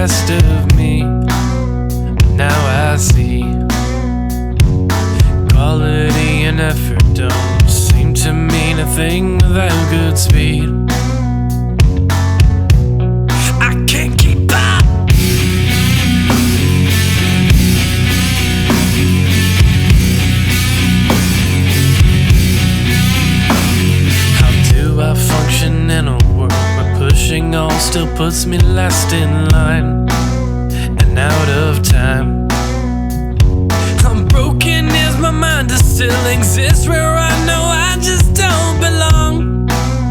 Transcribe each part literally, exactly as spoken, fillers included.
rest of me. Now I see quality and effort don't seem to mean a thing without good speed. I can't keep up. How do I function in a world where pushing on still puts me last in line and out of time? I'm broken, is my mind to still exist where I know I just don't belong?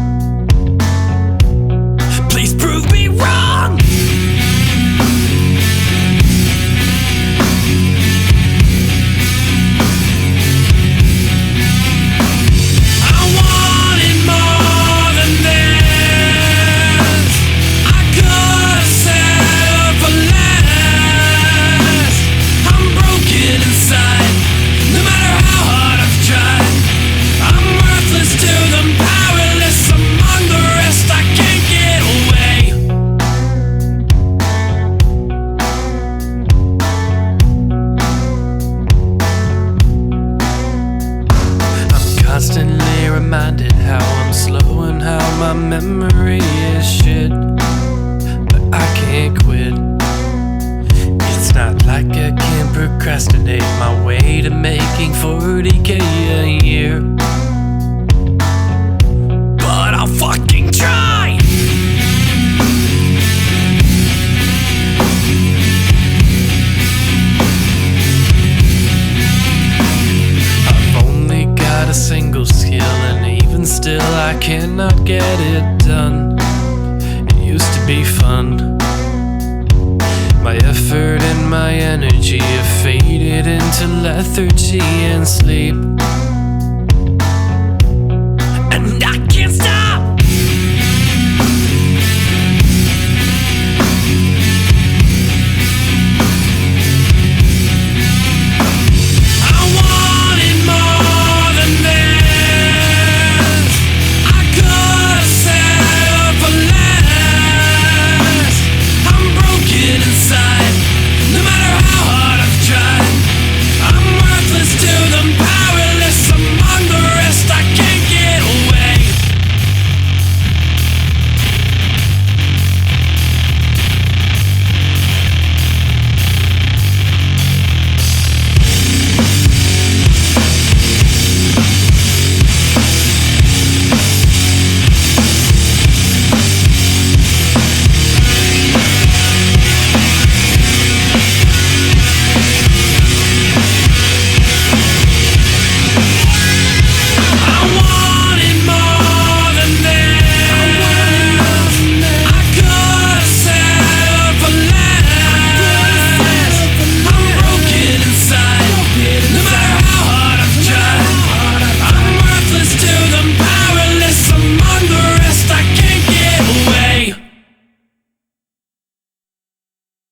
Please prove me wrong. I wanted more than this. I could have settled for less. I'm broken inside, no matter how hard I've tried. I'm worthless to them, powerless among the rest. I can't get away. I'm constantly reminded how I'm slow and how my memory is shit, but I can't quit. It's not like I can procrastinate my way to making forty K a year, but I'll fucking try. I've only got a single skill, and even still I cannot get it done. It used to be fun. My effort and my energy have faded into lethargy and sleep.